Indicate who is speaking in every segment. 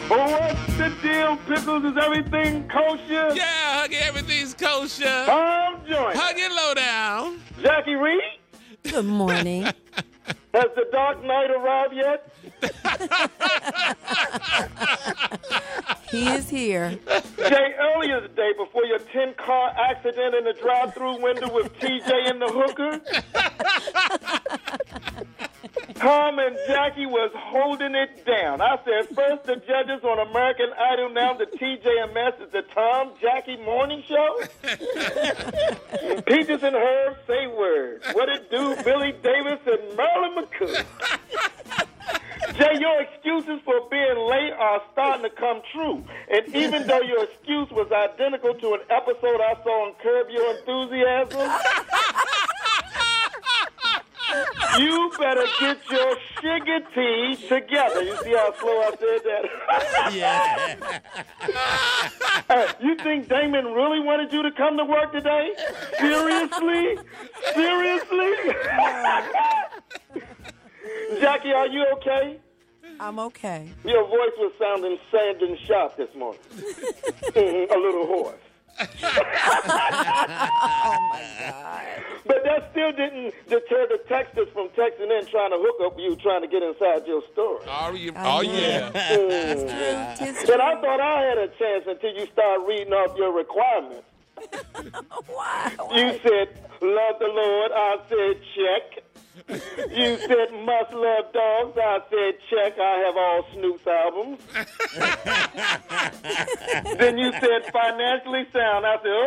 Speaker 1: What's the deal, Pickles? Is everything kosher?
Speaker 2: Yeah, Huggy, everything's kosher.
Speaker 1: Tom Joyner.
Speaker 2: Huggy, low down.
Speaker 1: Jackie Reed?
Speaker 3: Good morning.
Speaker 1: Has the Dark Knight arrived yet?
Speaker 3: He is here.
Speaker 1: Jay, earlier today, before your 10-car accident in the drive-thru window with TJ and the hooker, Tom and Jackie was holding it down. I said, first the judges on American Idol, now the TJ and Mess is the Tom Jackie morning show. Peaches and Herb say words. What it do, Billy Davis and Marilyn McCool. Jay, your excuses for being late are starting to come true. And even though your excuse was identical to an episode I saw on Curb Your Enthusiasm, you better get your shiggity together. You see how slow I said that?
Speaker 2: Yeah.
Speaker 1: You think Damon really wanted you to come to work today? Seriously? Seriously? Jackie, are you okay?
Speaker 3: I'm okay.
Speaker 1: Your voice was sounding sad and sharp this morning. A little hoarse.
Speaker 3: Oh, my God.
Speaker 1: But that still didn't deter the texters from texting in trying to hook up you, trying to get inside your story.
Speaker 2: Oh,
Speaker 3: It's
Speaker 2: yeah.
Speaker 3: true.
Speaker 1: And I thought I had a chance until you started reading off your requirements.
Speaker 3: Why?
Speaker 1: You said, love the Lord. I said, check. You said, must love dogs. I said, check. I have all Snoop's albums. Then you said, financially sound. I said,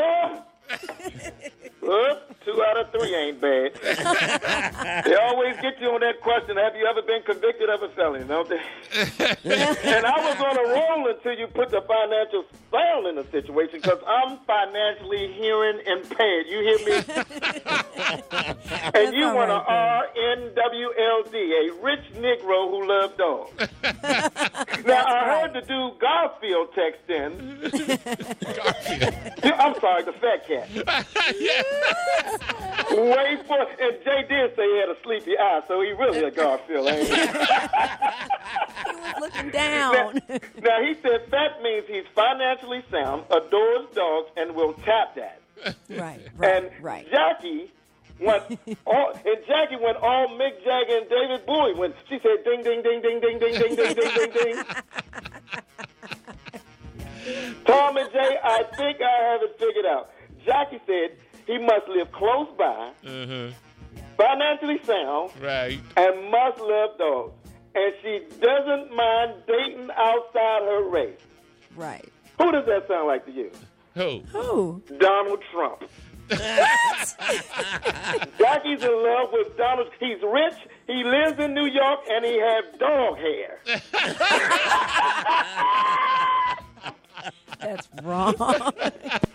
Speaker 1: oh, 2 out of 3 ain't bad. They always get you on that question, have you ever been convicted of a felony, don't they? And I was on a roll until you put the financial sound in the situation, because I'm financially hearing impaired. You hear me? And you want an RNWLD, a rich Negro who loves dogs. Now, I heard the dude Garfield text in. I'm sorry, the fat cat. Wait for it. And Jay did say he had a sleepy eye, so he really a Garfield, ain't he?
Speaker 3: He was looking down.
Speaker 1: Now, he said that means he's financially sound, adores dogs, and will tap that.
Speaker 3: Right.
Speaker 1: And Jackie went all Mick Jagger and David Bowie when she said ding, ding, ding, ding, ding, ding, ding, ding, ding, ding, ding. Tom and Jay, I think I have it figured out. Jackie said he must live close by, financially sound,
Speaker 2: Right.
Speaker 1: and must love dogs. And she doesn't mind dating outside her race.
Speaker 3: Right.
Speaker 1: Who does that sound like to you?
Speaker 3: Who?
Speaker 1: Donald Trump. Jackie's in love with Donald. He's rich, he lives in New York, and he has dog hair.
Speaker 3: That's wrong.